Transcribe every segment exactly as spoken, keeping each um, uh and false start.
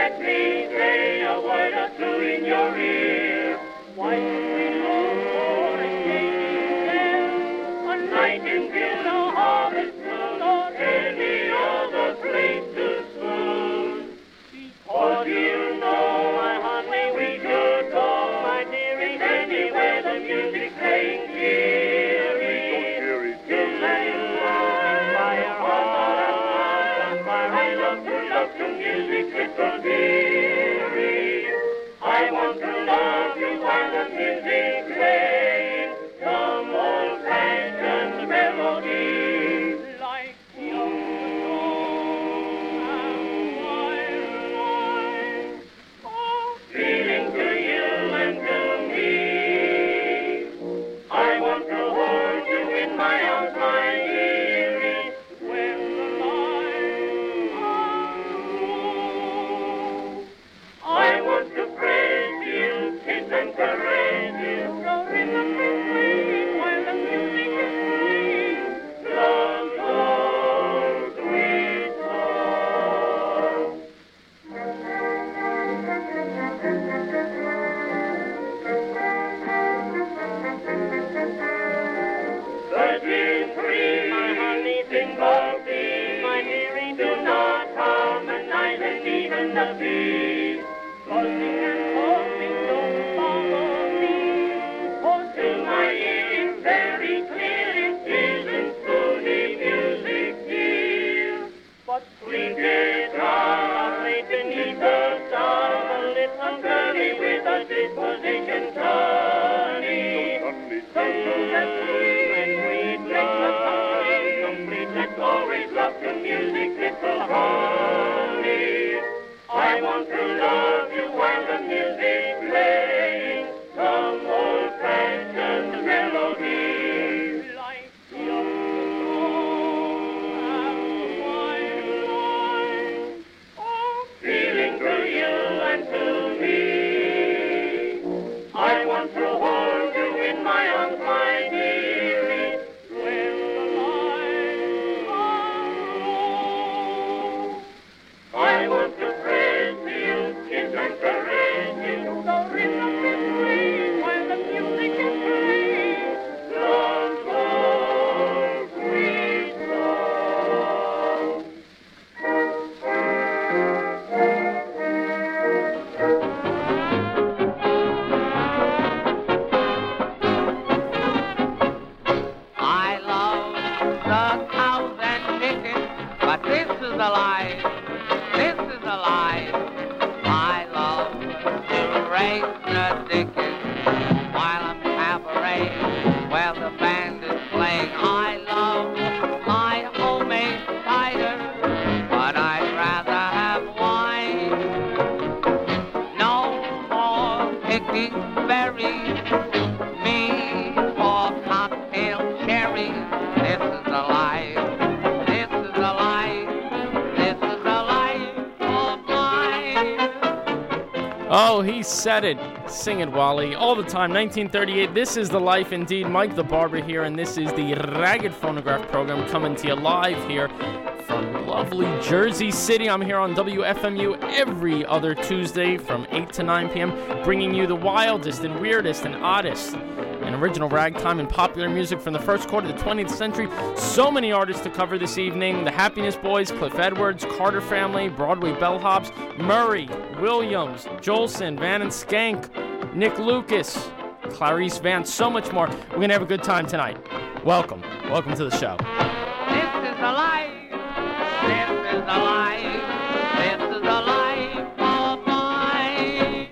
let me say a word or two in your ear. Why should we look for a shady bell, a nightingale, a harvest moon, or any other place to swoon? Because you know, my honey, we should go, my dearie, anywhere the music's playing cheery. To lay by your heart, fire, I love to love to music, little dearie. I want to love you while the music's playing some old-fashioned melody, like you know, oh, feeling to you and to me. I want to hold you in my arms, my dearie, when the lights are low. I want to praise you, kiss and caress you, so in the swing while the music is playing. Love, love, sweet song. Thirty-three, my honey, Bimblebee, my dearie, do not harmonize and even the bee. Buzzing and calling, don't follow me. For to my ear it's very clear it isn't spoony music, dear. But sweet guitar played beneath the star, a little girlie with a disposition sunny. So that sweet and sweet makes the company complete. Let's always love to music, little honey. I want to love you while the music's playing some old-fashioned melody, like you know, oh, feeling through you and to me. I want to hold you in my arms, my dearie, when the lights are low. I want to praise you, kiss and caress you, so rhythm is sweet while the music is playing. Love, love, sweet song. I love the cows and chickens, but this is a lie. This is a lie. I love to race the dickens while I'm cabaret, where the band is playing. I love my homemade cider, but I'd rather have wine. No more picking berries, me for cocktail cherries. This is a life. This is a life. This is a life of mine. Oh, he said it. Sing it, Wally. All the time. nineteen thirty-eight. This is the life indeed. Mike the Barber here, and this is the Ragged Phonograph program coming to you live here from lovely Jersey City. I'm here on W F M U every other Tuesday from eight to nine p.m., bringing you the wildest and weirdest and oddest and original ragtime and popular music from the first quarter of the twentieth century. So many artists to cover this evening. The Happiness Boys, Cliff Edwards, Carter Family, Broadway Bellhops, Murray, Williams, Jolson, Van and Skank, Nick Lucas, Clarice Vance, so much more. We're going to have a good time tonight. Welcome. Welcome to the show. This is a life. This is a life. This is a life of mine.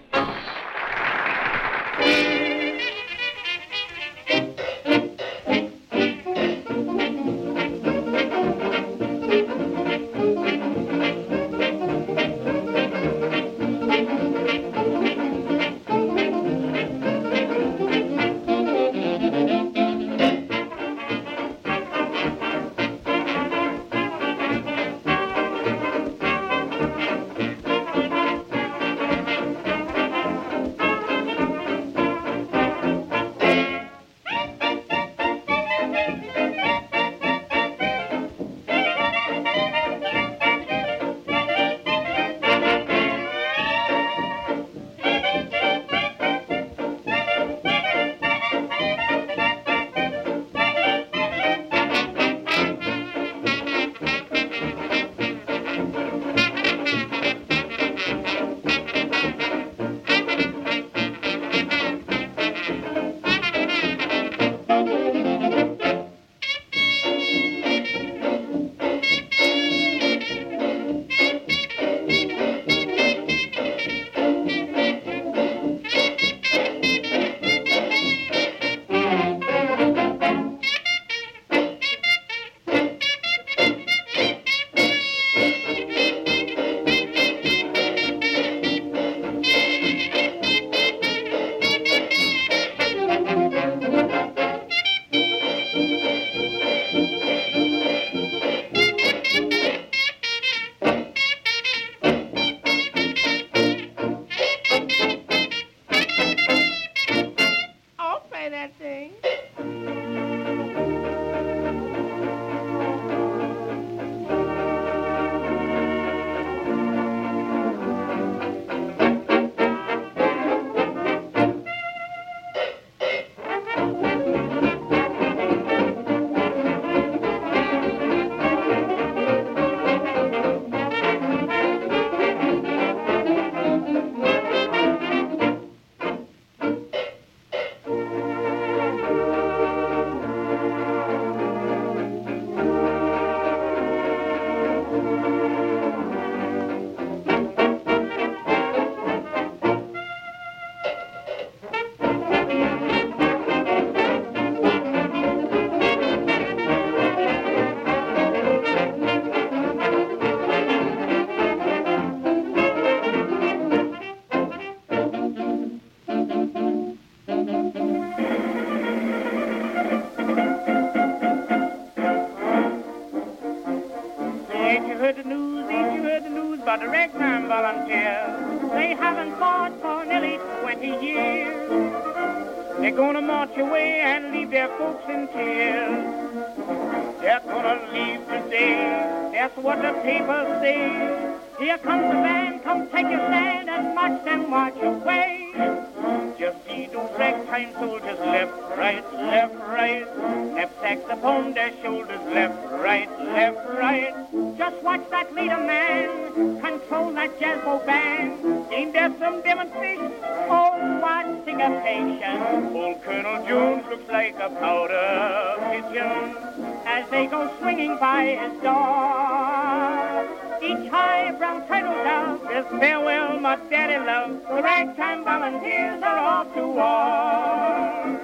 heard the news, ain't you heard the news about the ragtime volunteers? They haven't fought for nearly twenty years. They're gonna march away and leave their folks in tears. They're gonna leave today, that's what the papers say. Here comes the band, come take your stand and march and march away. Just see those ragtime soldiers left, right, left, right. Knapsacks upon their shoulders, left, right, left, right. Just watch that leader man control that jazz band. Ain't there some demonstration? Oh, what syncopation. Old Colonel Jones looks like a powder pigeon as they go swinging by his door. Each high brown turtle dove says, farewell, my daddy love. The ragtime volunteers are off to war.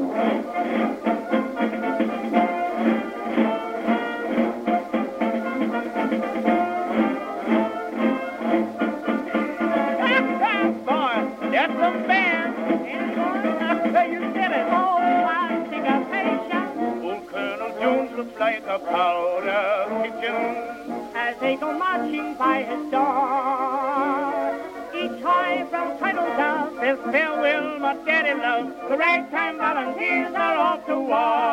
Boy, that's some band. And you said it. Oh, I think a patient. Old Colonel Jones looks like a powder pigeon as they go marching by his door. Each high brown turtle dove says, farewell, my daddy love. The ragtime volunteers are off to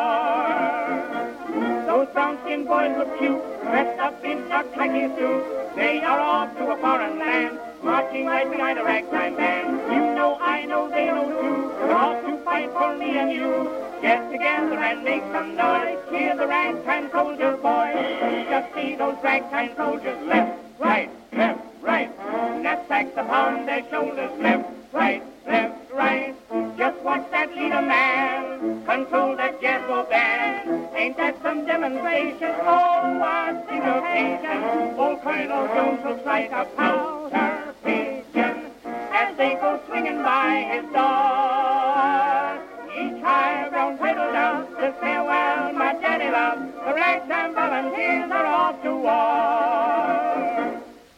war. Those brown-skinned boys look cute, dressed up in a khaki suit. They are off to a foreign land, marching right behind a ragtime band. You know, I know, they know too. They're off to fight for me and you. Get together and make some noise. Hear the ragtime soldiers, boys. Just see those ragtime soldiers left, right, left, right. Knapsacks upon their shoulders, left, right, left, right. Just watch that leader man control that jazz band. Ain't that some demonstration? Oh, what syncopation. Old Colonel Jones looks like a powder pigeon as they go swinging by his door. Each high brown turtle dove says, farewell, my daddy love. The ragtime volunteers are off to war.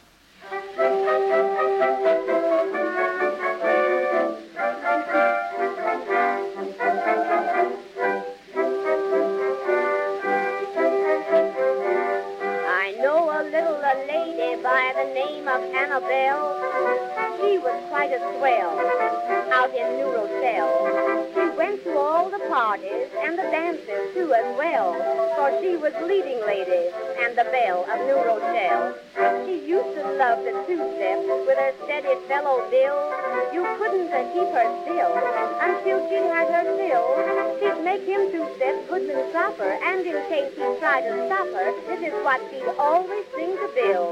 I know a little a lady by the name of Annabelle. She was quite a swell out in New Rochelle. She went to all the parties and the dances too as well, for she was leading lady and the belle of New Rochelle. She used to love the two-step with her steady fellow Bill. You couldn't uh, keep her still until she had her fill. She'd make him two-step, goodman proper, and in case he tried to stop her, this is what she'd always sing to Bill.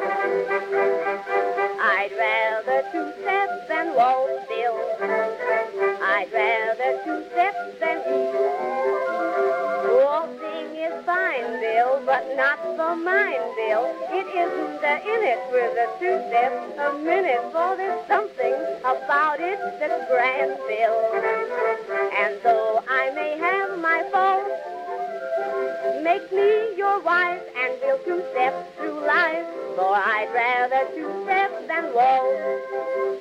I'd rather two-step than waltz, Bill. I'd rather two-step than eat. Waltzing is fine, Bill, but not for mine, Bill. It isn't the in it with the two-step a minute, for there's something about it that's grand, Bill. And though I may have my faults, make me your wife and we'll two-step through life, for I'd rather two-step than waltz.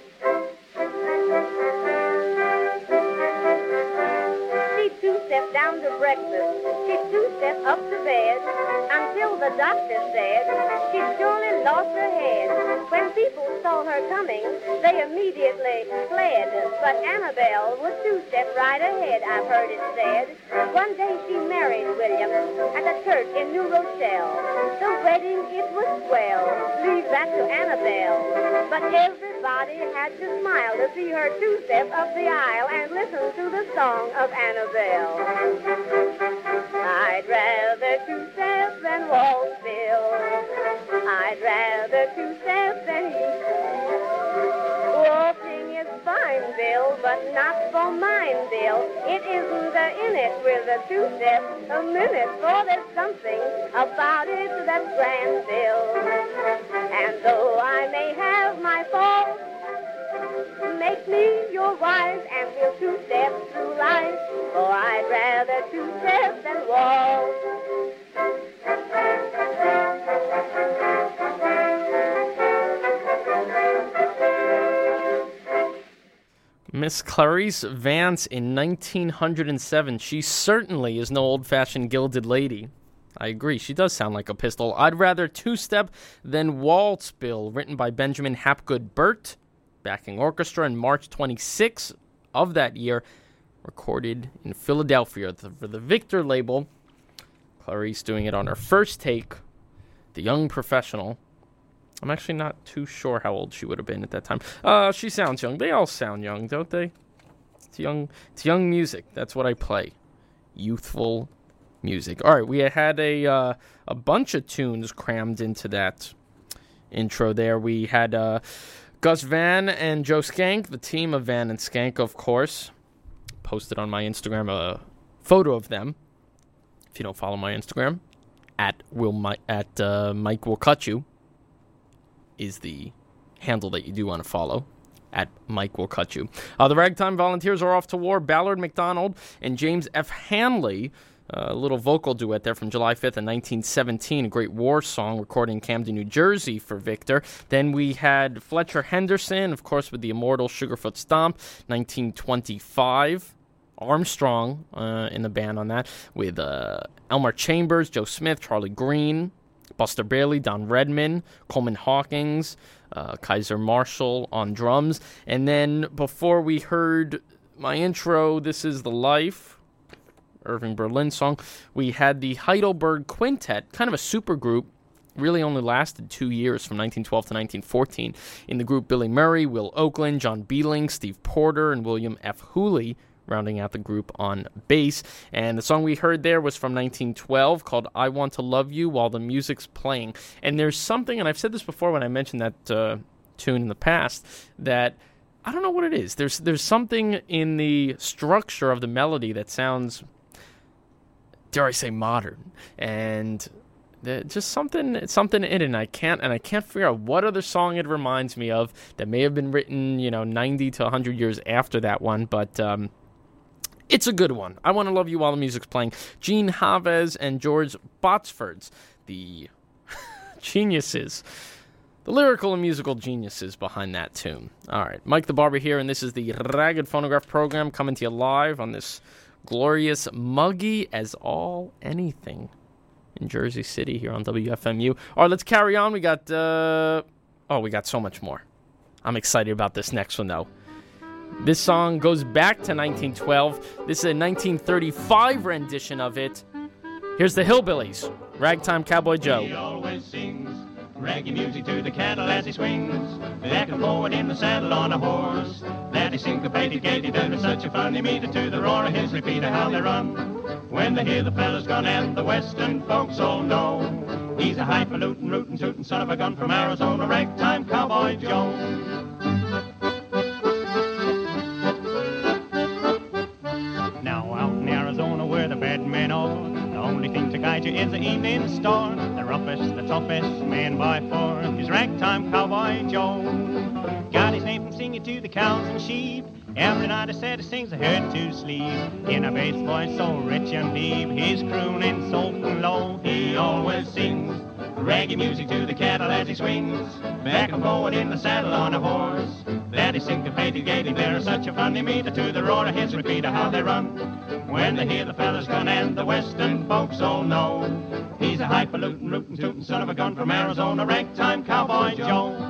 She'd two-step down to breakfast, she'd two-step up to bed, until the doctor said she'd surely lost her head. When people saw her coming, they immediately fled, but Annabelle would two-step right ahead, I've heard it said. One day she married William at a church in New Rochelle. The wedding, it was swell, leave that to Annabelle. But everybody had to smile to see her two-step up the aisle and listen to the song of Annabelle. I'd rather two-step than waltz, Bill. I'd rather two-step than eat. Waltzing is fine, Bill, but not for mine, Bill. It isn't the in it with a two-step a minute, for there's something about it that's grand, Bill. And though I may have my faults, make me your wife and we'll two-step through life, for I'd rather two-step than waltz. Miss Clarice Vance in nineteen oh seven. She certainly is no old-fashioned gilded lady. I agree. She does sound like a pistol. I'd rather Two-Step than Waltz Bill, written by Benjamin Hapgood Burt, backing orchestra in March twenty-sixth of that year, recorded in Philadelphia for the Victor label. Clarice doing it on her first take, the young professional. I'm actually not too sure how old she would have been at that time. Uh, she sounds young. They all sound young, don't they? It's young, it's young music. That's what I play. Youthful music. All right, we had a uh, a bunch of tunes crammed into that intro there. We had uh, Gus Van and Joe Skank, the team of Van and Skank, of course. Posted on my Instagram a photo of them. If you don't follow my Instagram, at will my, at uh, Mike Will Cut You is the handle that you do want to follow. At Mike Will Cut You. Uh, the Ragtime Volunteers are off to war. Ballard McDonald and James F. Hanley, uh, a little vocal duet there from July fifth in nineteen seventeen, a great war song recorded in Camden, New Jersey for Victor. Then we had Fletcher Henderson, of course, with the immortal Sugarfoot Stomp, nineteen twenty-five. Armstrong uh, in the band on that, with uh, Elmer Chambers, Joe Smith, Charlie Green, Buster Bailey, Don Redman, Coleman Hawkins, uh, Kaiser Marshall on drums. And then before we heard my intro, This Is the Life, Irving Berlin song, we had the Heidelberg Quintet, kind of a super group, really only lasted two years from nineteen twelve to nineteen fourteen. In the group, Billy Murray, Will Oakland, John Beeling, Steve Porter, and William F. Hooley, rounding out the group on bass. And the song we heard there was from nineteen twelve, called I Want to Love You While the Music's Playing. And there's something, and I've said this before when I mentioned that uh, tune in the past, that I don't know what it is. There's there's something in the structure of the melody that sounds, dare I say, modern. And just something something in it, and I can't and I can't figure out what other song it reminds me of that may have been written, you know, ninety to one hundred years after that one, but um it's a good one. I Want to Love You While the Music's Playing. Gene Chavez and George Botsford's, the geniuses, the lyrical and musical geniuses behind that tune. All right, Mike the Barber here, and this is the Ragged Phonograph program coming to you live on this glorious, muggy as all anything in Jersey City here on W F M U. All right, let's carry on. We got, uh, oh, we got so much more. I'm excited about this next one, though. This song goes back to nineteen twelve. This is a nineteen thirty-five rendition of it. Here's the Hillbillies, Ragtime Cowboy Joe. He always sings reggae music to the cattle as he swings, back and forward in the saddle on a horse. That is syncopated, gated, and such a funny meter to the roar of his repeater, how they run. When they hear the fellas gone and the western folks all know, he's a highfalutin, rootin', tootin' son of a gun from Arizona, Ragtime Cowboy Joe. You is the evening star, the roughest, the toughest man by far is Ragtime Cowboy Joe. Got his name from singing to the cows and sheep. Every night I said he sings a herd to sleep. In a bass voice so rich and deep, he's crooning soft and low. He always sings reggae music to the cattle as he swings, back and forward in the saddle on a horse. That is syncopated, gating, there is such a funny meter to the roar of his repeater, how they run. When they hear the fellas gun and the western folks all know, he's a highfalutin, rootin', tootin' son of a gun from Arizona, Ragtime Cowboy Joe.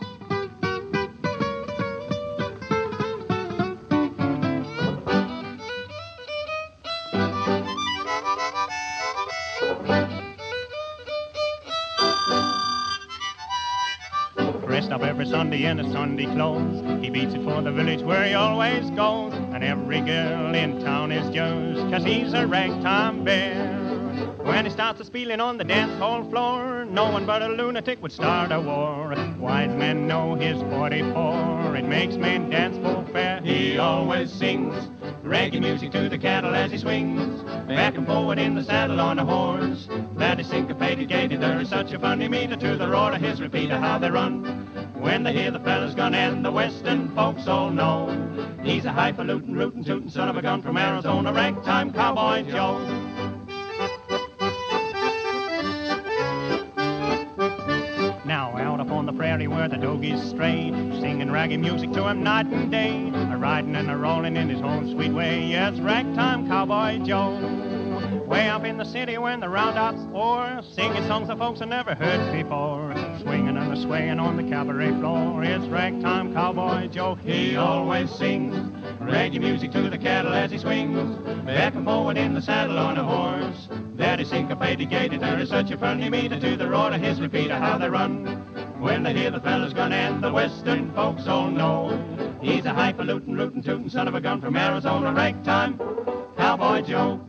Dressed up every Sunday in his Sunday clothes, he beats it for the village where he always goes, and every girl in town is jealous, 'cause he's a ragtime bear. When he starts a spieling on the dance hall floor, no one but a lunatic would start a war. Wise men know his forty-four, it makes men dance full fair. He always sings reggae music to the cattle as he swings, back and forward in the saddle on a horse. That is syncopated, gated, there is such a funny meter to the roar of his repeater, how they run. When they hear the fellas gun and the western folks all know, he's a highfalutin, rootin', tootin' son of a gun from Arizona, Ragtime Cowboy Joe. Now out upon the prairie where the dogies stray, singing reggae music to him night and day, a riding and a rolling in his own sweet way, yes, Ragtime Cowboy Joe. Way up in the city when the roundup's o'er, singing songs that folks have never heard before. Swinging and a swaying on the cabaret floor, it's ragtime cowboy Joe. He always sings reggae music to the cattle as he swings, back and forward in the saddle on a horse. That is syncopated gaited, there is such a friendly meter to the roar of his repeater, how they run when they hear the fellas gun, and the western folks all know he's a highfalutin, rootin' tootin' son of a gun from Arizona, ragtime cowboy Joe.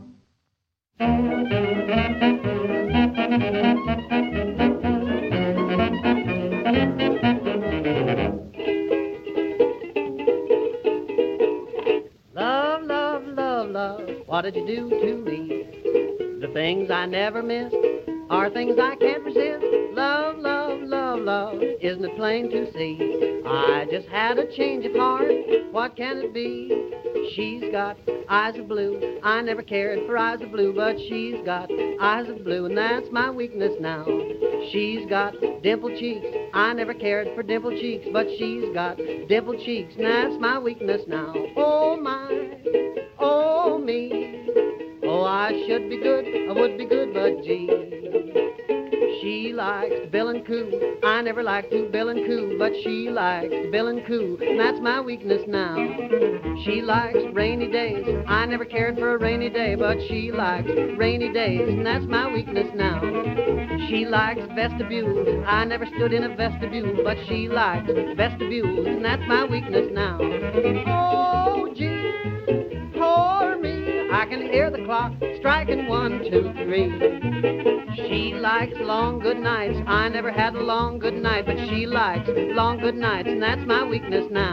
Love, love, love, love, what did you do to me? The things I never miss are things I can't resist. Love, love, love, love, isn't it plain to see? I just had a change of heart, what can it be? She's got eyes of blue, I never cared for eyes of blue, but she's got eyes of blue, and that's my weakness now. She's got dimpled cheeks, I never cared for dimpled cheeks, but she's got dimpled cheeks, and that's my weakness now. Oh my, oh me, oh I should be good, I would be good, but gee. She likes to bill and coo. I never liked to bill and coo, but she likes to bill and coo, and that's my weakness now. She likes rainy days. I never cared for a rainy day, but she likes rainy days, and that's my weakness now. She likes vestibules. I never stood in a vestibule, but she likes vestibules, and that's my weakness now. Oh, gee, poor me. I can hear the clock striking one, two, three. She likes long good nights. I never had a long good night, but she likes long good nights, and that's my weakness now.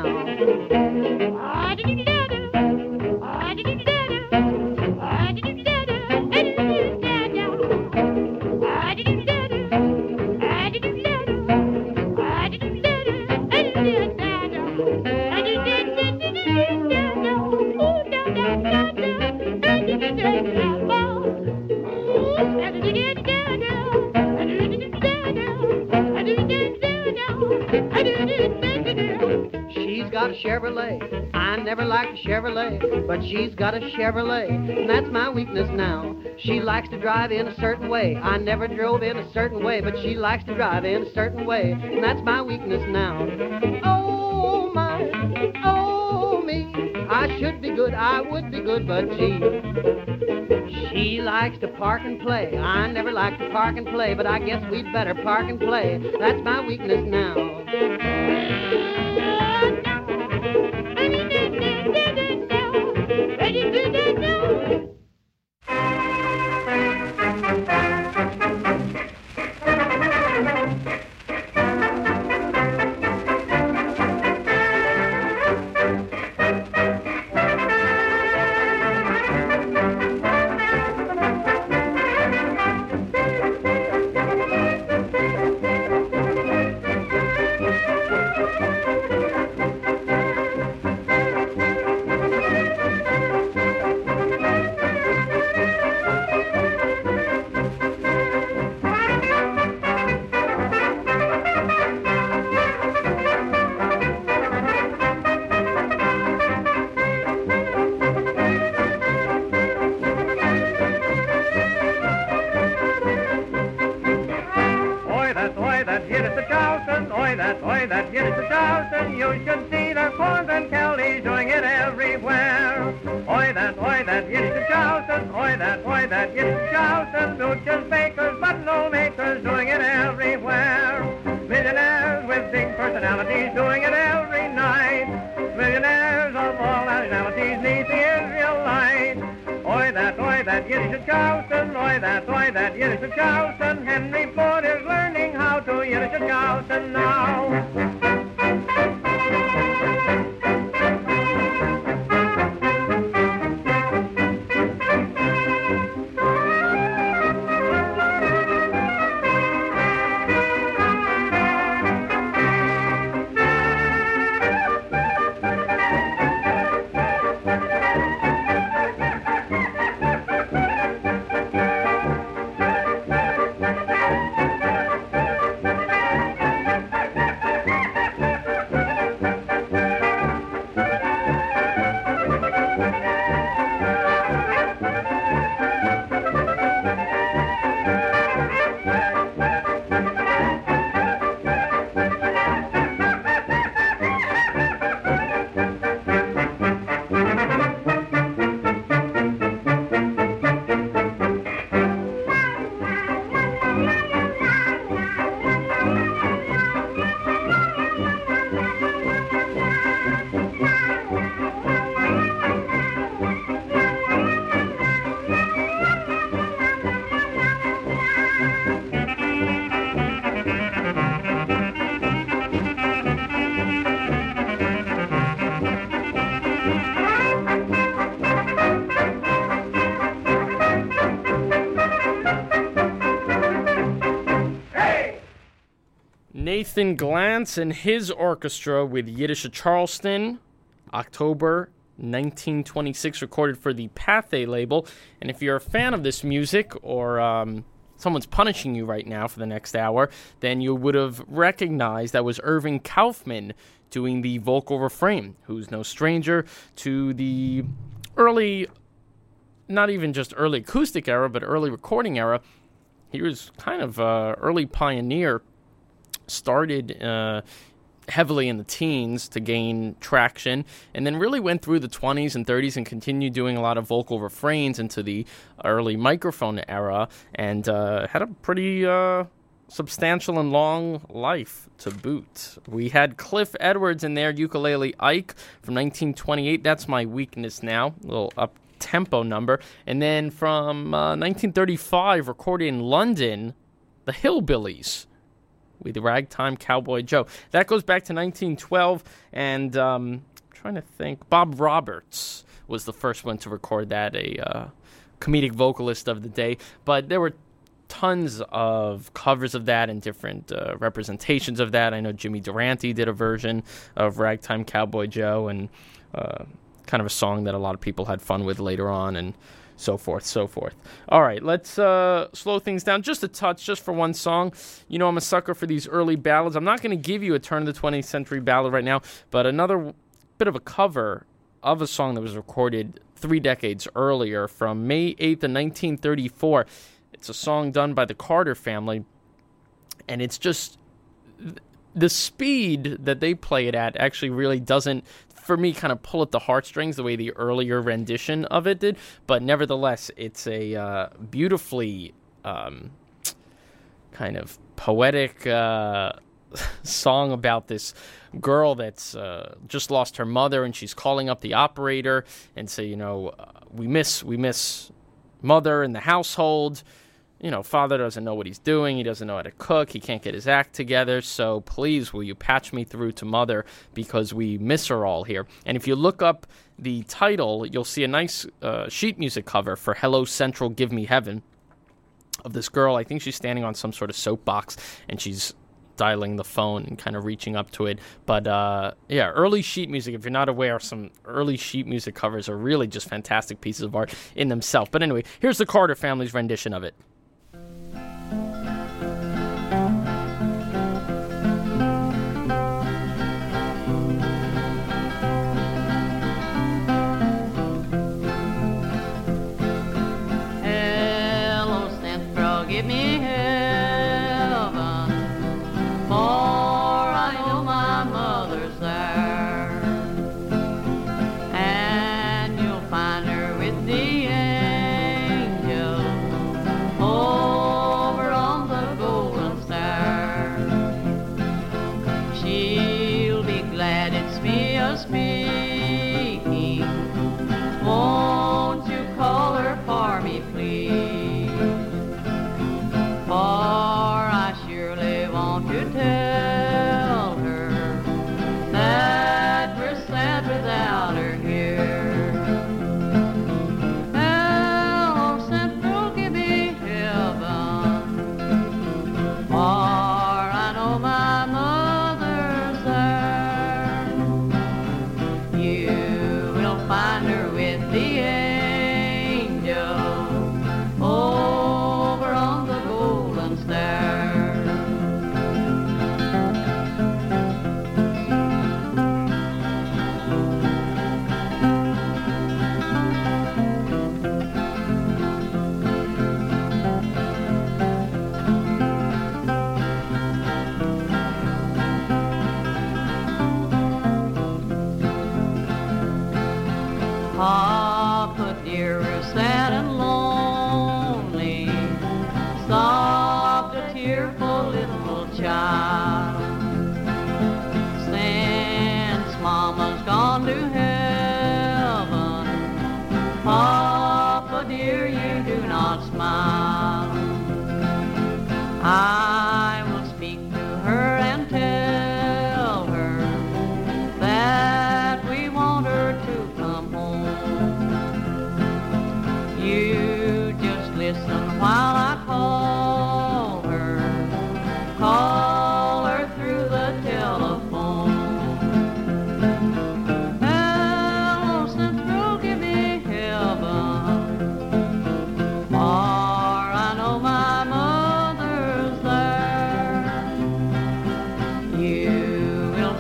She's got a Chevrolet. I never liked a Chevrolet, but she's got a Chevrolet, and that's my weakness now. She likes to drive in a certain way. I never drove in a certain way, but she likes to drive in a certain way, and that's my weakness now. Oh my, oh me, I should be good, I would be good, but gee. She likes to park and play. I never liked to park and play, but I guess we'd better park and play. That's my weakness now. Nathan Glantz and his orchestra with Yiddish Charleston, October nineteen twenty-six, recorded for the Pathé label. And if you're a fan of this music, or um, someone's punishing you right now for the next hour, then you would have recognized that was Irving Kaufman doing the vocal refrain, who's no stranger to the early, not even just early acoustic era, but early recording era. He was kind of uh, early pioneer, started uh, heavily in the teens to gain traction, and then really went through the twenties and thirties and continued doing a lot of vocal refrains into the early microphone era, and uh, had a pretty uh, substantial and long life to boot. We had Cliff Edwards in there, Ukulele Ike from nineteen twenty-eight. That's My Weakness Now, a little up tempo number. And then from uh, nineteen thirty-five, recorded in London, the Hillbillies with Ragtime Cowboy Joe. That goes back to nineteen twelve, and um, I'm trying to think, Bob Roberts was the first one to record that, a uh, comedic vocalist of the day. But there were tons of covers of that and different uh, representations of that. I know Jimmy Durante did a version of Ragtime Cowboy Joe, and uh, kind of a song that a lot of people had fun with later on, and so forth, so forth. All right, let's uh, slow things down just a touch, just for one song. You know I'm a sucker for these early ballads. I'm not going to give you a turn of the twentieth century ballad right now, but another bit of a cover of a song that was recorded three decades earlier from May eighth of nineteen thirty-four. It's a song done by the Carter Family, and it's just the speed that they play it at actually really doesn't, for me, kind of pull at the heartstrings the way the earlier rendition of it did. But nevertheless, it's a uh, beautifully um, kind of poetic uh, song about this girl that's uh, just lost her mother, and she's calling up the operator and say, you know, uh, we miss we miss mother in the household. You know, father doesn't know what he's doing. He doesn't know how to cook. He can't get his act together. So please, will you patch me through to mother, because we miss her all here. And if you look up the title, you'll see a nice uh, sheet music cover for Hello Central, Give Me Heaven, of this girl. I think she's standing on some sort of soapbox, and she's dialing the phone and kind of reaching up to it. But uh, yeah, early sheet music, if you're not aware, some early sheet music covers are really just fantastic pieces of art in themselves. But anyway, here's the Carter Family's rendition of it. Give me heaven, for I know my mother's there, and you'll find her with the angel over on the golden stair. She'll be glad it's me a-speaking. Won't you call her for me, please? For I surely want to tell her that we're sad without her here. Hello Central, give me heaven, for I know my mother's there. You will find her with the angel over on the there. Papa dear is sad and lonely, sobbed a tearful little child. Since Mama's gone to heaven, Papa dear, you do not smile. I will speak to her and tell her that we want her to come home. You just listen while I call her, call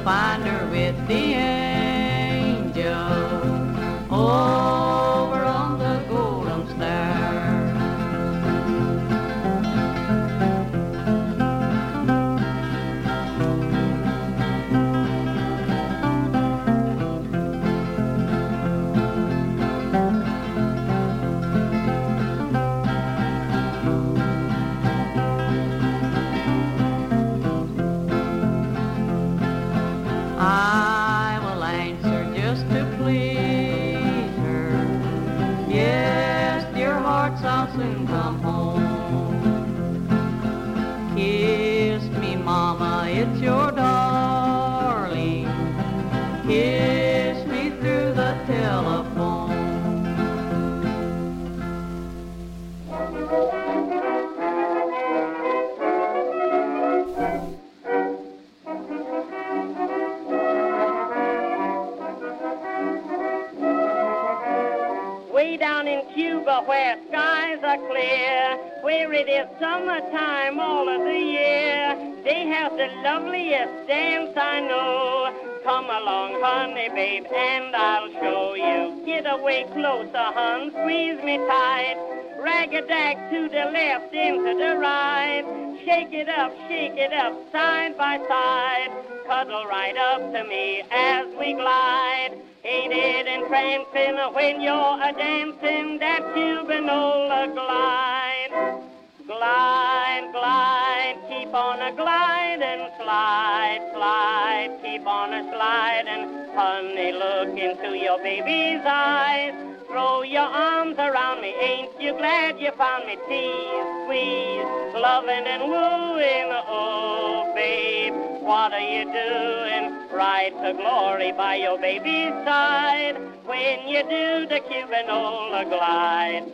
find her with the angels over on the golden stair. I will answer just to please her. Yes, dear hearts, I'll soon come home. Kiss me, mama, it's your darling. Kiss me through the telephone. Way down in Cuba where skies are clear, where it is summertime all of the year, they have the loveliest dance I know. Come along, honey, babe, and I'll show you. Get away closer, hun, squeeze me tight. Rag-a-dag to the left, into the right. Shake it up, shake it up, side by side. Cuddle right up to me as we glide. Ain't it entrancing when you're a-dancing that Cubanola glide? Glide, glide, keep on a-gliding, slide, slide, keep on a-sliding. Honey, look into your baby's eyes. Throw your arms around me, ain't you glad you found me? Tease, squeeze, loving and wooing, oh, babe, what are you doing? Ride to glory by your baby's side when you do the Cubanola glide.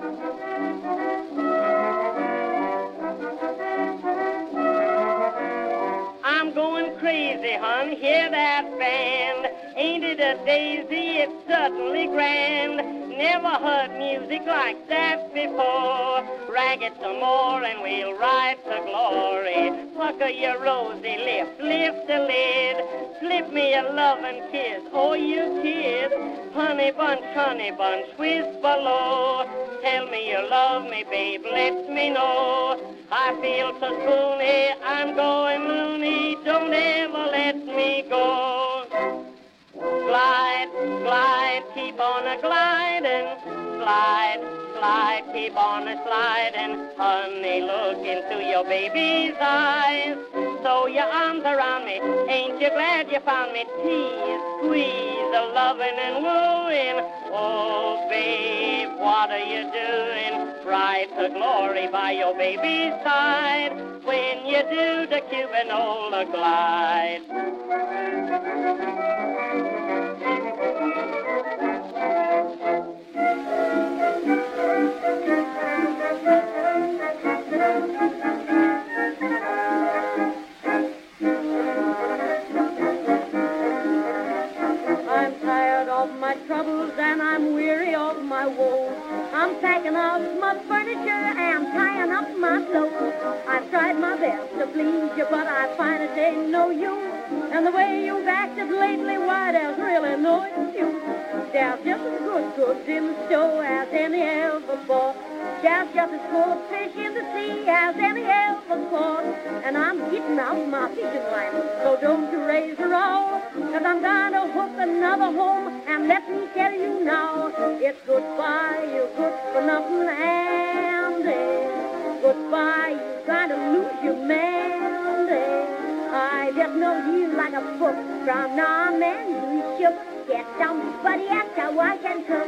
I'm going crazy, hon, hear that band. Ain't it a daisy, it's certainly grand. Never heard music like that before. Rag it some more and we'll ride to glory. Pucker your rosy lips, lift the lid. Slip me a loving kiss, oh you kid. Honey bunch, honey bunch, whisper low. Tell me you love me, babe, let me know. I feel so spoony, I'm going loony. Don't ever let me go. Glide, glide, keep on a-gliding. Slide, slide, keep on a-sliding. Honey, look into your baby's eyes. Throw your arms around me. Ain't you glad you found me? Tease, squeeze, a loving and wooing. Oh, babe, what are you doing? Ride to glory by your baby's side when you do the Cubanola glide. I'm tired of my troubles and I'm weary of my woes. I'm packing out my furniture and tying up my clothes. I've tried my best to please you, but I find it ain't no use. And the way you've acted lately, why, there's really no excuse. There's just as good goods in the store as any ever bought. There's just as full of fish in the sea as any ever caught. And I'm getting out my fishing line, so don't you raise a row. Cause I'm gonna hook another home, and let me tell you now, it's goodbye, you're good for nothing, and eh, goodbye, you're gonna lose your man, eh. I just know you like a book, from now on man you shook. Get somebody else to wash and cook.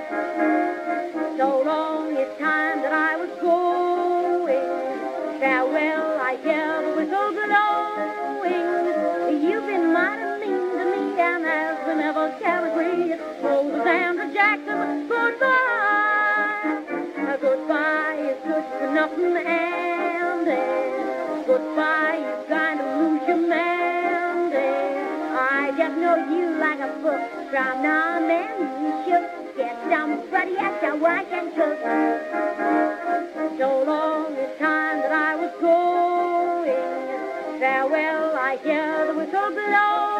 So long it's time that I was going. Farewell, I hear the whistle blowing. You've been mighty mean to me, and as we never can agree, Moses Andrew Jackson, goodbye. Goodbye is good for nothing, and eh, goodbye, you're going to lose your man, eh. I just know you like a book, from now and then you should get somebody else to wash and cook. So long it's time that I was going. Farewell, I hear the whistle blow.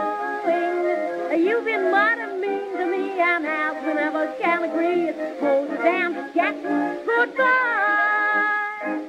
never can agree. Moses and Jackson, goodbye.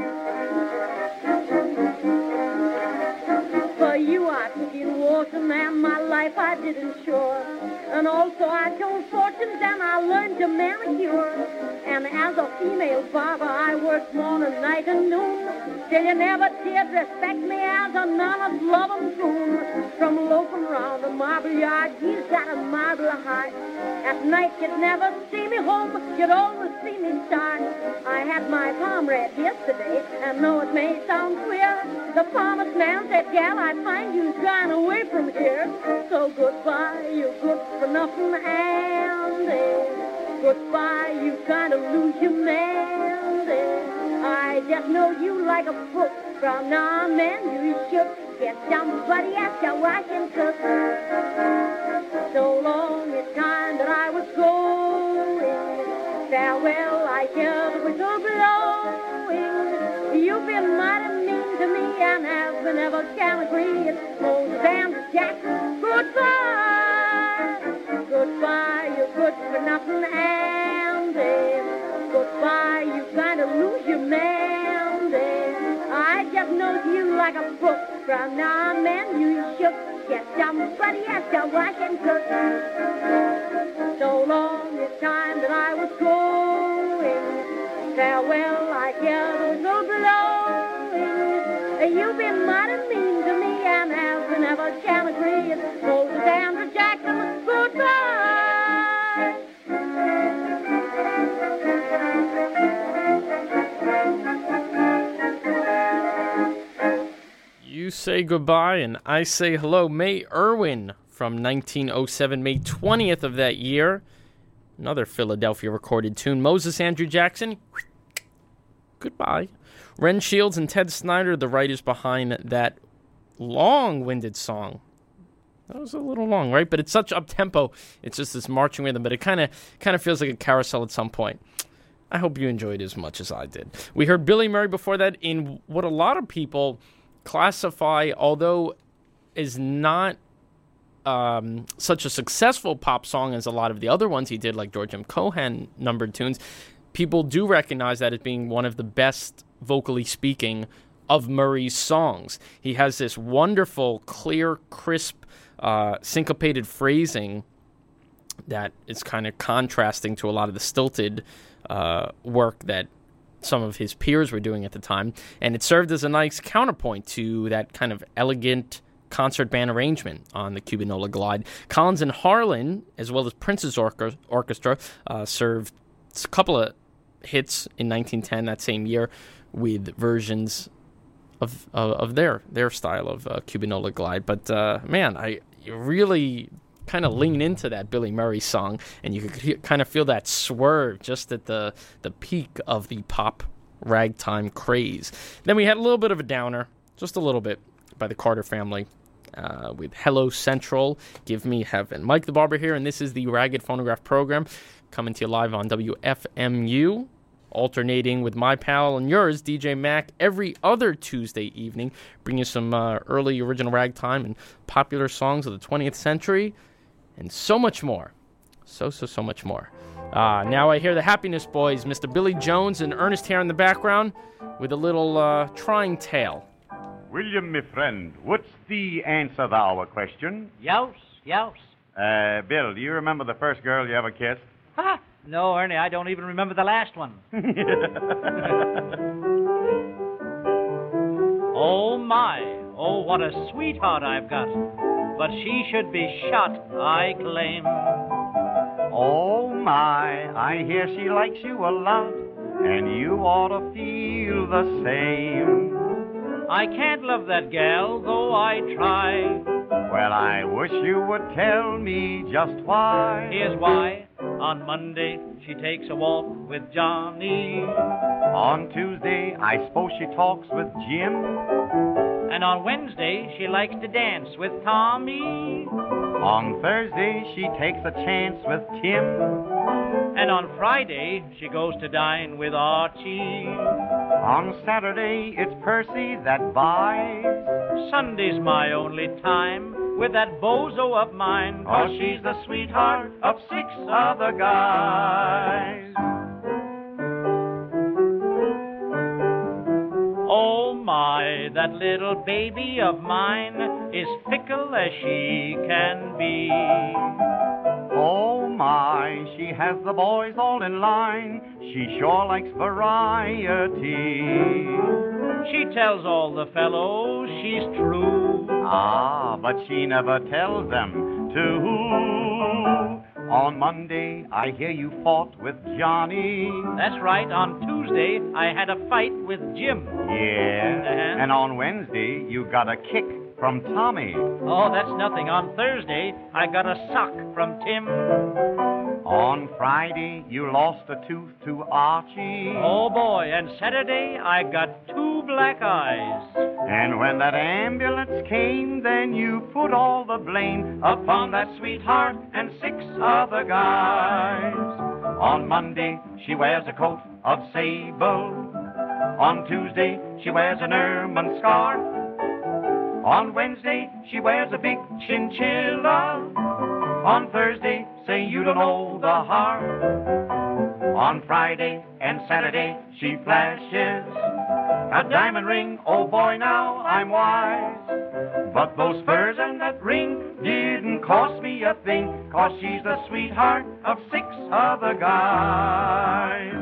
For you I took in water, man, my life I did ensure. And also I told fortunes and I learned to manicure. And as a female barber I worked morning, night and noon. Till you never did respect me as a nonna's loving coon. From loafing round the marble yard, he's got a marble heart. At night you'd never see me home, you'd always see me start. I had my palm read yesterday, and though it may sound queer, the promised man said, gal, I find you gone away from here. So goodbye, you good for nothing, Andy. Goodbye, you gotta lose your man. I just know you like a book. From now on, man, you should get somebody else to wash and cook. So long it's time that I was going. Farewell, I hear the whistle blowing. You've been mighty mean to me, and as we never can agree, it's Moses and Jackson. Goodbye, goodbye, you're good for nothing, Andy. Goodbye, you gotta lose your man. I just know you like a book. From now on, man, you should get somebody else to wash and cook. So long it's time that I was going. Farewell, I hear the whistle blowing. You've been mighty mean to me, and as we never can agree, it's Moses and Jackson. Goodbye. You say goodbye and I say hello. May Irwin from nineteen oh seven, May twentieth of that year. Another Philadelphia recorded tune. Moses Andrew Jackson, goodbye. Ren Shields and Ted Snyder, the writers behind that long-winded song. That was a little long, right? But it's such up-tempo. It's just this marching rhythm, but it kind of kind of feels like a carousel at some point. I hope you enjoyed it as much as I did. We heard Billy Murray before that in what a lot of people classify, although is not um, such a successful pop song as a lot of the other ones he did, like George M. Cohan numbered tunes, people do recognize that as being one of the best, vocally speaking, of Murray's songs. He has this wonderful, clear, crisp, uh, syncopated phrasing that is kind of contrasting to a lot of the stilted uh, work that some of his peers were doing at the time, and it served as a nice counterpoint to that kind of elegant concert band arrangement on the Cubanola Glide. Collins and Harlan, as well as Prince's orca- orchestra, uh, served a couple of hits in nineteen ten, that same year, with versions of uh, of their their style of uh, Cubanola Glide. But uh, man, I really kind of lean into that Billy Murray song, and you could he- kind of feel that swerve just at the the peak of the pop ragtime craze. Then we had a little bit of a downer, just a little bit, by the Carter Family uh, with Hello Central, Give Me Heaven. Mike the Barber here, and this is the Ragged Phonograph program, coming to you live on W F M U, alternating with my pal and yours, D J Mac, every other Tuesday evening, bringing you some uh, early original ragtime and popular songs of the twentieth century, and so much more. So, so, so much more. Uh, now I hear the Happiness Boys, Mister Billy Jones and Ernest here in the background, with a little uh, trying tale. William, my friend, what's the answer to our question? Youse, youse. Uh, Bill, do you remember the first girl you ever kissed? Ha! No, Ernie, I don't even remember the last one. Oh, my. Oh, what a sweetheart I've got. But she should be shot, I claim. Oh, my, I hear she likes you a lot, and you ought to feel the same. I can't love that gal, though I try. Well, I wish you would tell me just why. Here's why. On Monday, she takes a walk with Johnny. On Tuesday, I suppose she talks with Jim. And on Wednesday, she likes to dance with Tommy. On Thursday, she takes a chance with Tim. And on Friday, she goes to dine with Archie. On Saturday, it's Percy that buys. Sunday's my only time. with that bozo of mine, 'cause she's the sweetheart of six other guys. Oh my, that little baby of mine is fickle as she can be. Oh my, she has the boys all in line. She sure likes variety. She tells all the fellows she's true. Ah, but she never tells them to who. On Monday, I hear you fought with Johnny. That's right, on Tuesday, I had a fight with Jim. Yeah, Uh-huh. and on Wednesday, you got a kick from Tommy. Oh, that's nothing. On Thursday, I got a sock from Tim. On Friday, you lost a tooth to Archie. Oh, boy, and Saturday, I got two black eyes. And when that ambulance came, then you put all the blame upon that sweetheart and six other guys. On Monday, she wears a coat of sable. On Tuesday, she wears an ermine scarf. On Wednesday, she wears a big chinchilla. On Thursday, say you don't know the heart. On Friday and Saturday, she flashes a diamond ring. Oh boy, now I'm wise. But those furs and that ring didn't cost me a thing, 'cause she's the sweetheart of six other guys.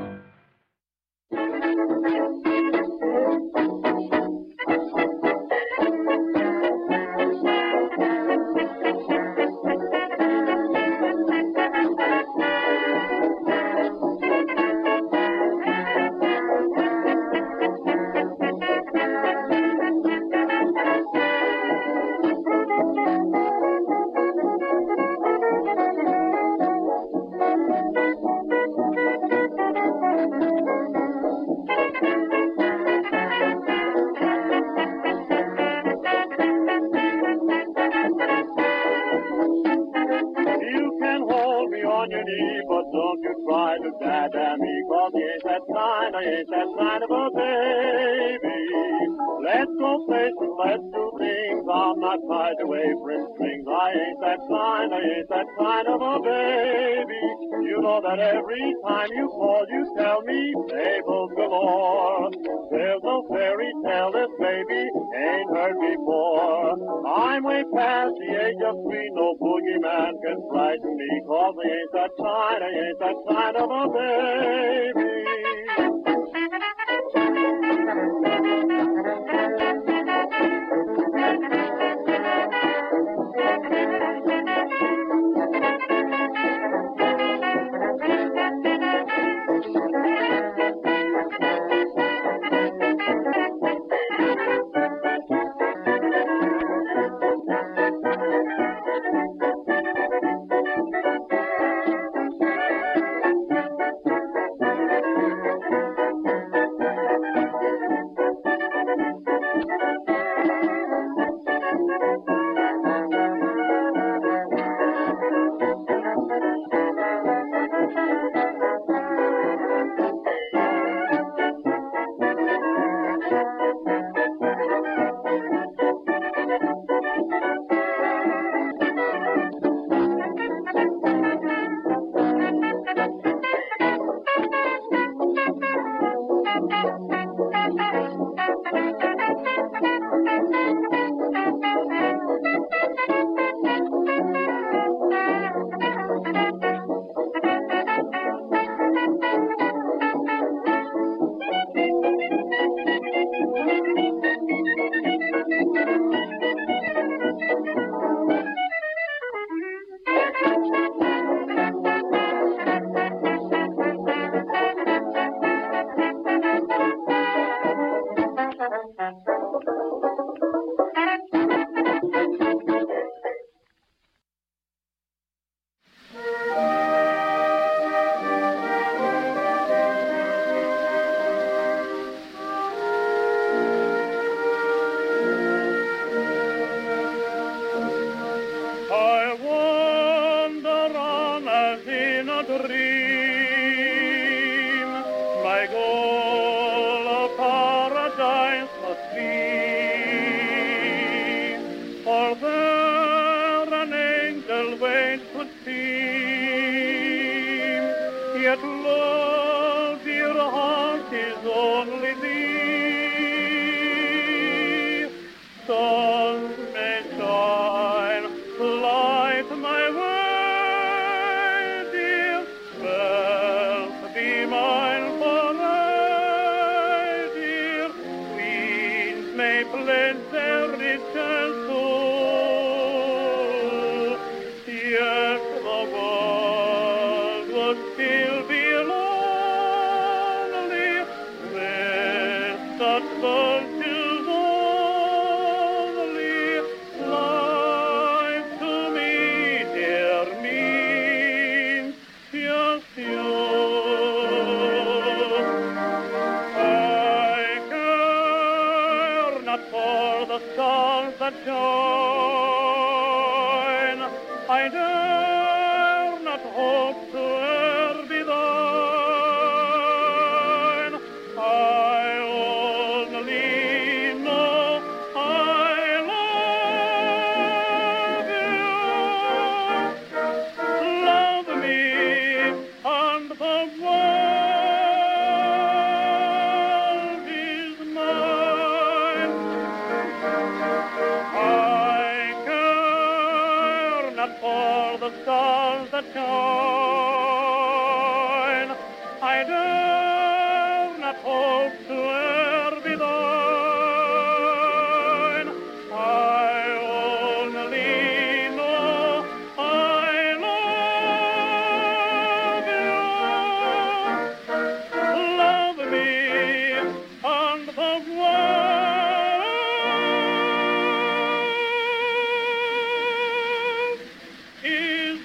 on your knee, but don't you try to dada me, 'cause he ain't that kind, I ain't that kind of a baby. Let's go places, let's do things, I'm not tied to apron strings, I ain't that kind, I ain't that kind of a baby. You know that every time you call, you tell me fables galore. There's no fairy tale this baby ain't heard before. I'm way past the age of three, no boogeyman can frighten me, 'cause I ain't that kind, I ain't that kind of a baby. would seem. Yet love, dear heart, is only thee. Stars may shine, light my way, dear. Bells be mine forever, dear. Queens may pledge their riches too. Yet the world would still be lonely with such virtues only. Life to me, dear, means just you. I care not for the stars that shine. I dare not hope to e'er be thine. I only know I love you. Love me, and the world is mine. I care not for the stars that shine. I dare not hope to e'er be thine. I only know I love you. Love me, and the world is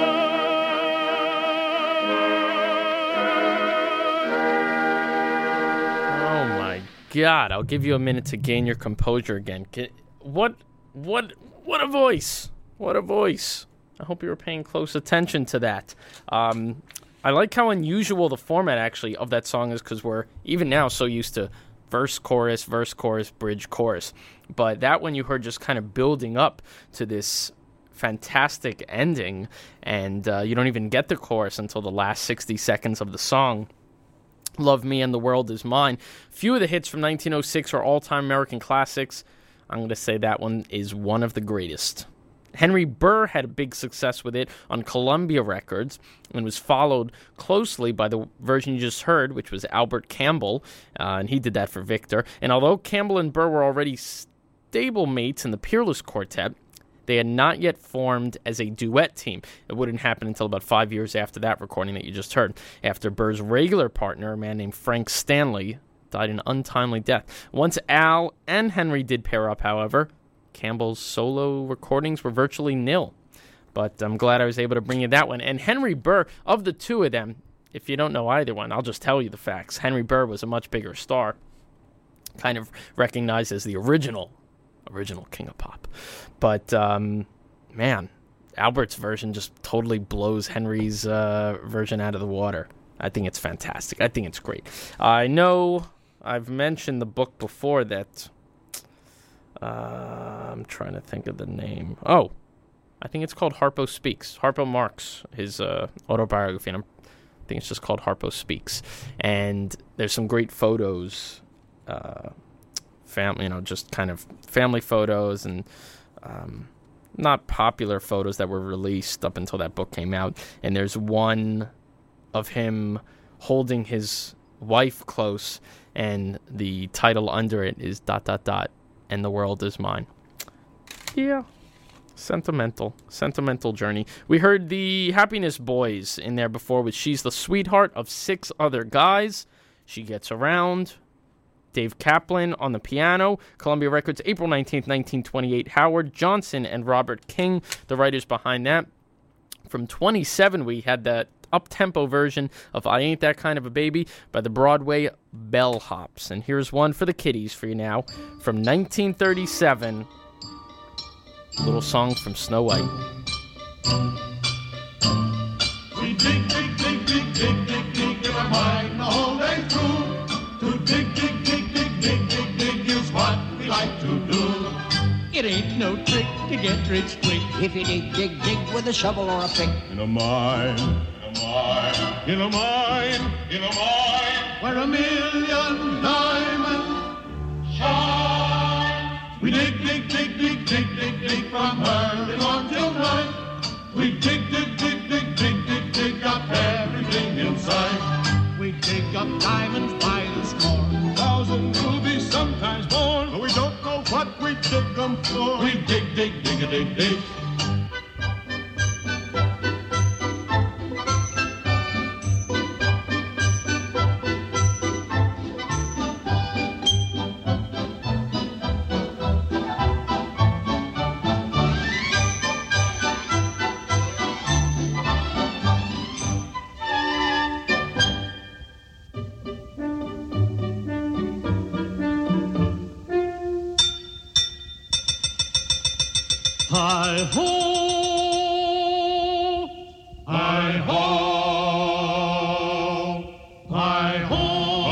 Oh my God! I'll give you a minute to gain your composure again. Get, what, what, what a voice! What a voice! I hope you were paying close attention to that. Um, I like how unusual the format actually of that song is, because we're even now so used to verse, chorus, verse, chorus, bridge, chorus. But that one you heard just kind of building up to this fantastic ending, and uh, you don't even get the chorus until the last sixty seconds of the song. Love Me and the World Is Mine. Few of the hits from nineteen oh six are all-time American classics. I'm going to say that one is one of the greatest. Henry Burr had a big success with it on Columbia Records and was followed closely by the version you just heard, which was Albert Campbell, uh, and he did that for Victor. And although Campbell and Burr were already stable mates in the Peerless Quartet, they had not yet formed as a duet team. It wouldn't happen until about five years after that recording that you just heard, after Burr's regular partner, a man named Frank Stanley, died an untimely death. Once Al and Henry did pair up, however, Campbell's solo recordings were virtually nil. But I'm glad I was able to bring you that one. And Henry Burr, of the two of them, if you don't know either one, I'll just tell you the facts. Henry Burr was a much bigger star, kind of recognized as the original original king of pop. But, um, man, Albert's version just totally blows Henry's uh, version out of the water. I think it's fantastic. I think it's great. I know I've mentioned the book before that... Uh, I'm trying to think of the name. Oh, I think it's called Harpo Speaks. Harpo Marx, his uh, autobiography, and I'm, I think it's just called Harpo Speaks. And there's some great photos, uh, family, you know, just kind of family photos and um, not popular photos that were released up until that book came out. And there's one of him holding his wife close, and the title under it is dot dot dot. And the world is mine. Yeah. Sentimental. Sentimental journey. We heard the Happiness Boys in there before with She's the Sweetheart of Six Other Guys. She Gets Around. Dave Kaplan on the piano. Columbia Records, April nineteenth, nineteen twenty-eight. Howard Johnson and Robert King, the writers behind that. From twenty-seven, we had that up-tempo version of I Ain't That Kind of a Baby by the Broadway Bellhops. And here's one for the kiddies for you now. From nineteen thirty-seven, a little song from Snow White. We dig, dig, dig, dig, dig, dig, dig in our mind the whole day through. To dig, dig, dig, dig, dig, dig, dig is what we like to do. It ain't no trick to get rich quick. If you dig, dig, dig with a shovel or a pick. In a mine, in a mine, in a mine, in a mine, where a million diamonds shine. We dig, dig, dig, dig, dig, dig, dig from early morn till night. We dig, dig, dig, dig, dig, dig, dig up everything in sight. We dig up diamonds by the score, thousand rubies, sometimes more. But we don't know what we dig them for. We dig, dig, dig, a dig, dig. Hi-ho, hi-ho, hi-ho,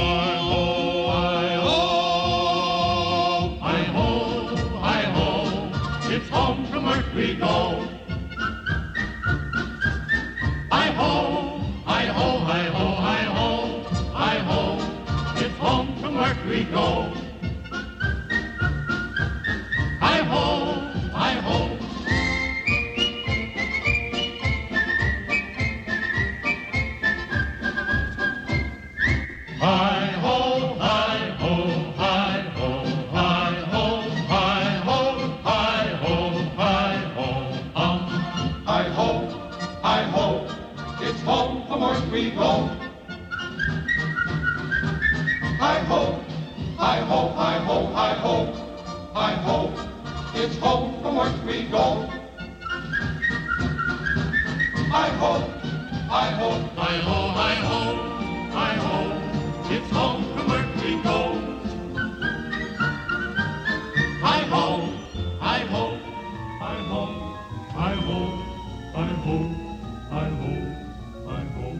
hi-ho, hi-ho, hi-ho, it's home from work we go. Hi-ho, hi-ho, hi-ho, hi-ho, hi-ho, it's home from work we go. Hi-ho, hi-ho. Hi-ho, hi-ho, hi-ho, hi-ho, hi-ho, hi-ho, hi-ho, hum. Hi-ho, hi-ho, it's home from work we go. Hi-ho, hi-ho, hi-ho, hi-ho, hi-ho, it's home from work we go. Hi-ho, hi-ho, hi-ho, hi-ho, hi-ho, it's home from work we go. Hi-ho, hi-ho, hi-ho, hi-ho, hi-ho, hi-ho, hi-ho.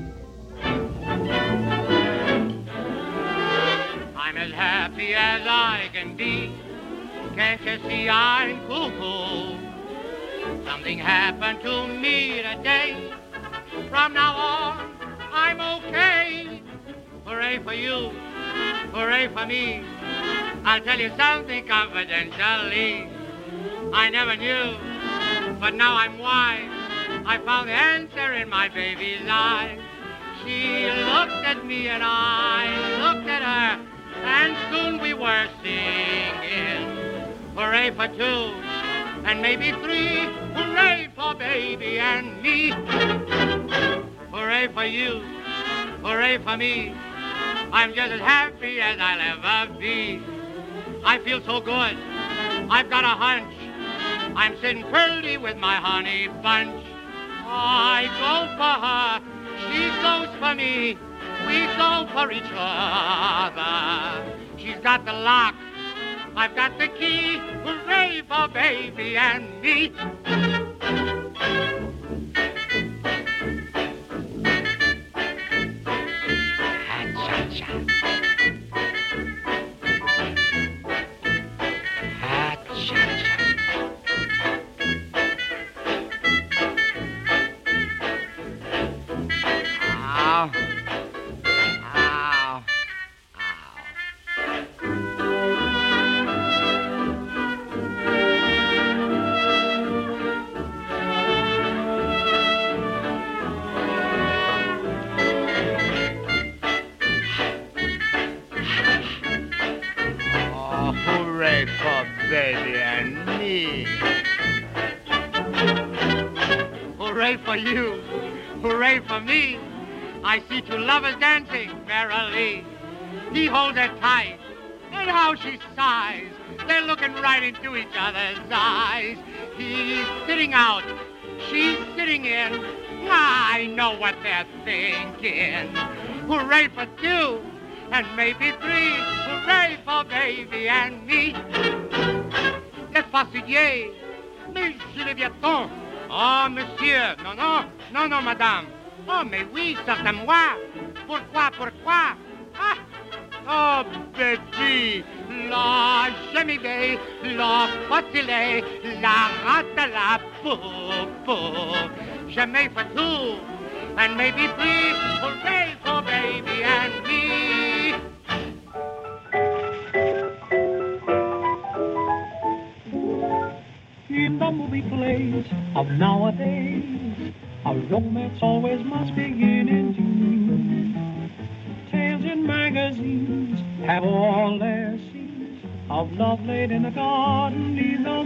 I'm as happy as I can be. Can't you see I'm cuckoo? Something happened to me today. From now on, I'm okay. Hooray for you, hooray for me. I'll tell you something confidentially. I never knew, but now I'm wise. I found the answer in my baby's eyes. She looked at me and I looked at her, and soon we were singing. Hooray for two, and maybe three. Hooray for baby and me. Hooray for you, hooray for me. I'm just as happy as I'll ever be. I feel so good, I've got a hunch. I'm sitting pretty with my honey bunch. I go for her, she goes for me. We go for each other. She's got the lock, I've got the key. Hooray for baby and me. Baby and me. Hooray for you, hooray for me. I see two lovers dancing merrily. He holds her tight, and how she sighs. They're looking right into each other's eyes. He's sitting out, she's sitting in. I know what they're thinking. Hooray for two, and maybe three. Hooray for baby and me. Les faciliers, mais je les viens-t-on? Oh, monsieur, non, non, non, non, madame. Oh, mais oui, certainement. Pourquoi, pourquoi? Ah, oh, baby, la jamais bay, la facile, la rata la boo boo. Jamais for two, and maybe three, hooray for baby and me. In the movie plays of nowadays, a romance always must begin in June. Tales in magazines have all their scenes of love laid in the garden neath the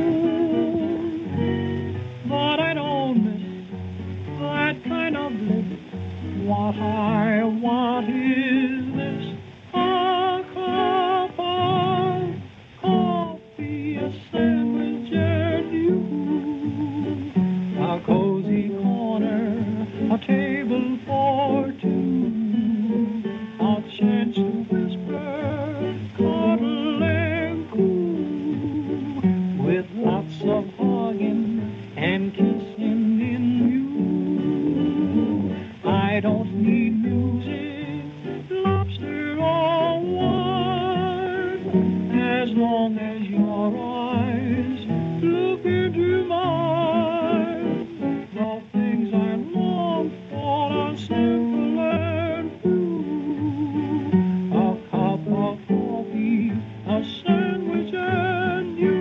moon. But I don't miss that kind of bliss. What I want is this: a cup of coffee, a sandwich, and you, a cozy corner, a table for two, a chance to whisper, cuddle and coo, with lots of hugging and kissing in you. I don't need music, lobster or wine, as long as your eyes look into mine. The things I long for are simple and true: a cup of coffee, a sandwich, and you.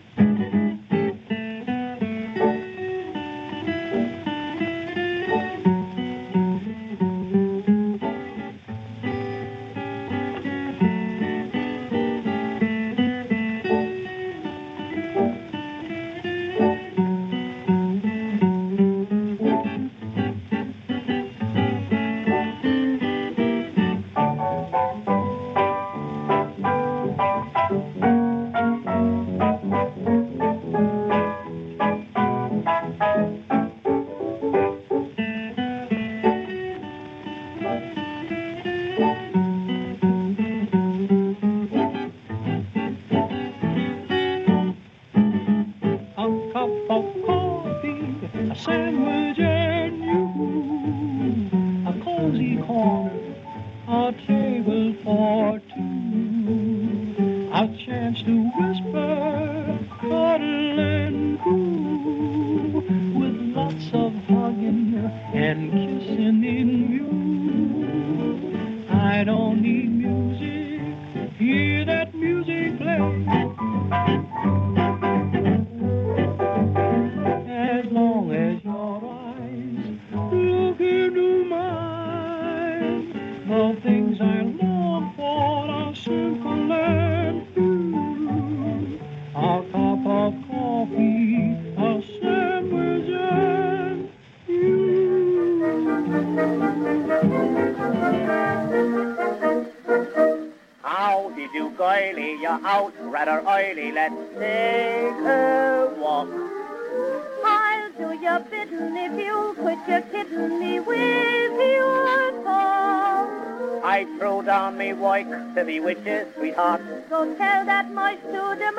To be witches, sweetheart. So tell that much to the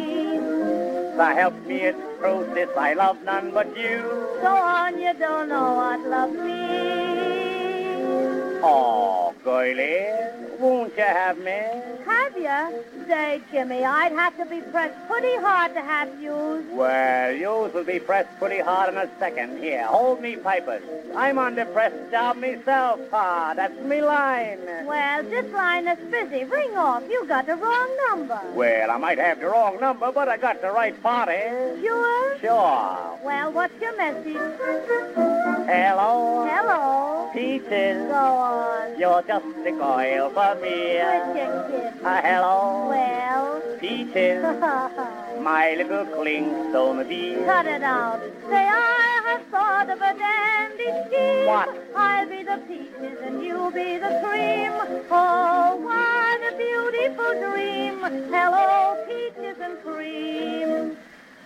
Marine. So help me, it's true, sis, I love none but you. Go on, you don't know what love means. Oh, girlie, won't you have me? Have ya? Say, Jimmy, I'd have to be pressed pretty hard to have yous. Well, yous will be pressed pretty hard in a second. Here, hold me pipers. I'm on the press job myself, pa. That's me line. Well, this line is busy. Ring off. You got the wrong number. Well, I might have the wrong number, but I got the right party. Sure? Sure. Well, what's your message? Hello? Hello? Peaches. Go on. You're just the girl for me. With your kid. Uh, hello? Well? Peaches. My little clingstone bee. Cut it out. Say, I have thought of a dandy scheme. What? I'll be the peaches and you'll be the cream. Oh, what a beautiful dream. Hello, peaches and cream.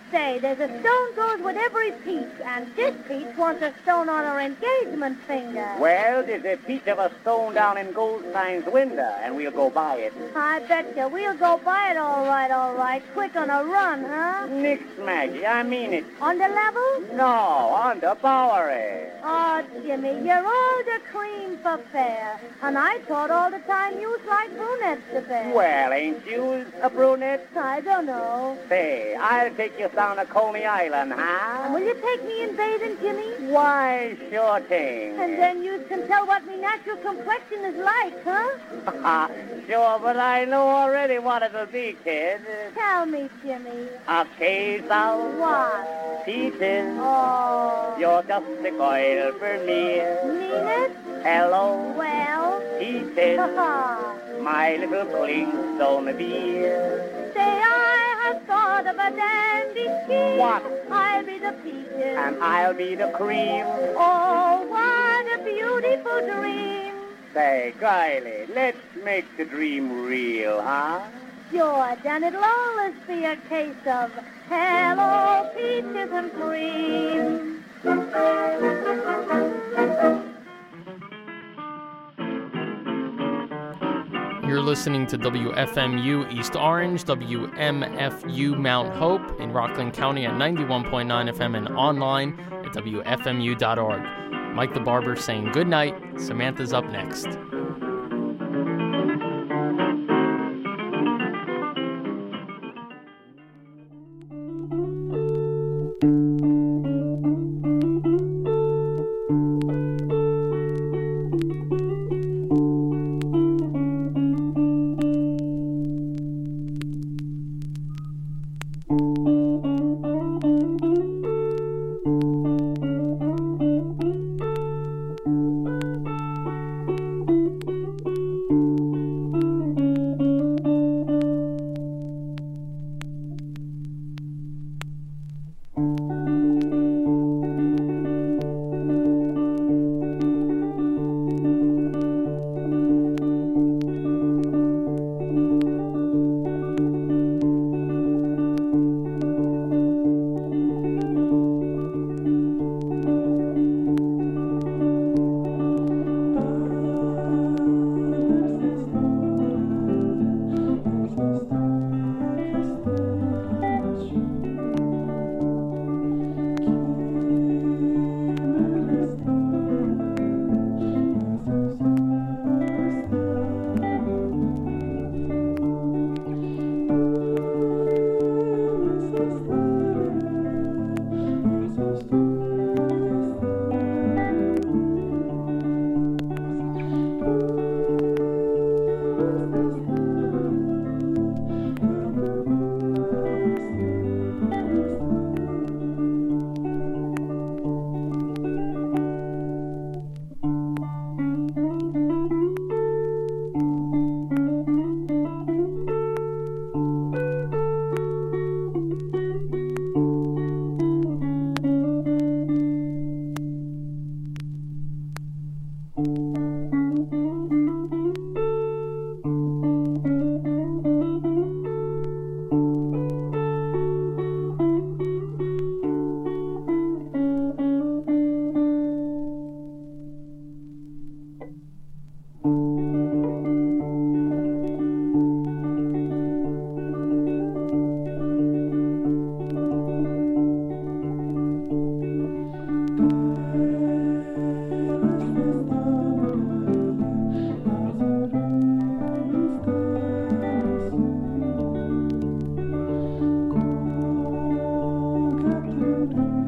say, there's a stone goes with every peach, and this peach wants a stone on her engagement finger. Well, there's a piece of a stone down in Goldstein's window, and we'll go buy it. I bet you we'll go buy it all right, all right. Quick on a run, huh? Nix, Maggie, I mean it. On the level? No, on the Bowery. Oh, Jimmy, you're all the cream for fair. And I thought all the time you was like brunettes the best. Well, ain't you a brunette? I don't know. Say, I'll take you down to Coney Island, huh? And will you take me in bathing, Jimmy? Why, sure thing. And then you can tell what me natural complexion is like, huh? Sure, but I know already what it'll be, kid. Tell me, Jimmy. A case of what? Peaches. Oh. You're just a girl for me. Mean it? Hello. Well? Peaches. My little Clingstone bee. Say, I have thought of a dandy scheme. What? I'll be the peaches. And I'll be the cream. Oh, what a beautiful dream. Say, Kylie, let's make the dream real, huh? Sure, then it'll always be a case of hello, peaches and cream. You're listening to W F M U East Orange, W M F U Mount Hope in Rockland County at ninety-one point nine F M and online at W F M U dot org. Mike the Barber saying good night. Samantha's up next. Captain